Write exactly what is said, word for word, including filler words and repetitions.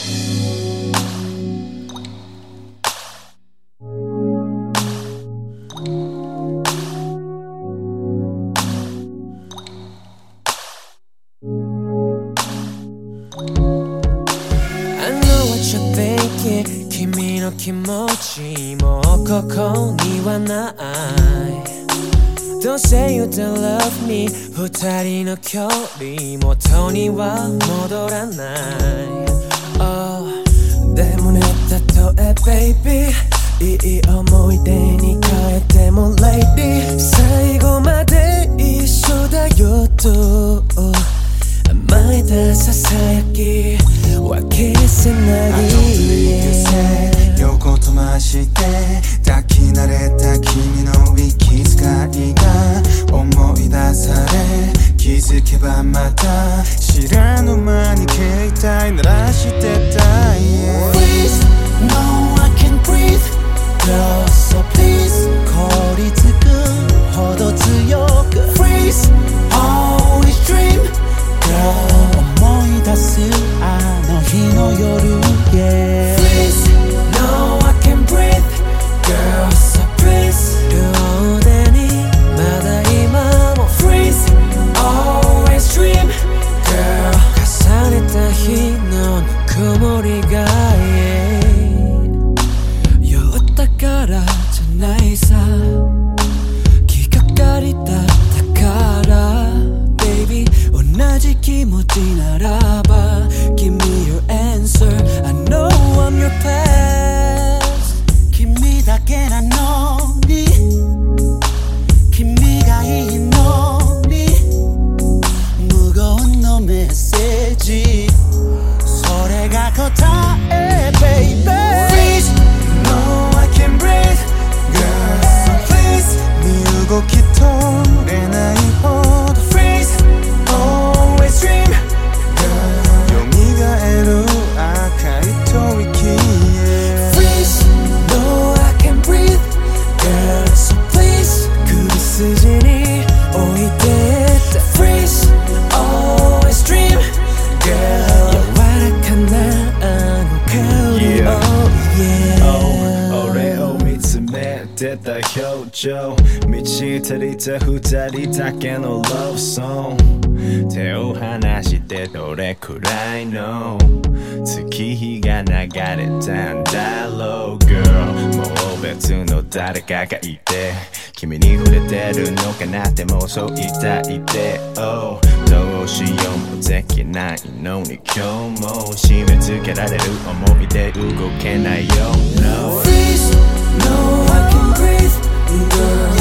君の気持ちもうここにはない Don't say you don't love me 二人の距離元には戻らない、oh、でもね例え baby いい思い出に変えても lady 最後まで一緒だよと甘えたささやき分けせない横飛ばして抱き慣れた君の息遣いが思い出され気づけばまた知らぬ間に携帯鳴らしてた、yeah. Please, no I can't breathe Girl, so please 凍りつくほど強く Freeze, always dream Girl, 思い出すあの日の夜、yeah. Please, no I can't breathe Girl, so please 両手にまだ今も Freeze, always dream Girl 重ねた日のぬくもりが、yeah. 酔ったからじゃないさ気がかりだったからBaby 同じ気持ちならば Give me your answer I know I'm your past 君だけなのに君がいいのに無言のメッセージそれが答え Baby Freeze No I can't breathe Girl so please 身動き取れないほど Freeze Always dream Girl 蘇る赤い吐息、yeah. Freeze No I can't breathe Girl so please 首筋に置いてった Freeze Always dream Girl 柔らかなあの香り、 yeah. Oh yeah Oh 俺を見つめてた表情満ち足りた二人だけの Love song 手を離してどれくらいの月日が流れたんだろう Girl もう別の誰かがいて君に触れてるのかなってもうそう言いたいで Oh どうしようもできないのに今日も締め付けられる思い出動けないよ No Freeze No I can't breathe Girl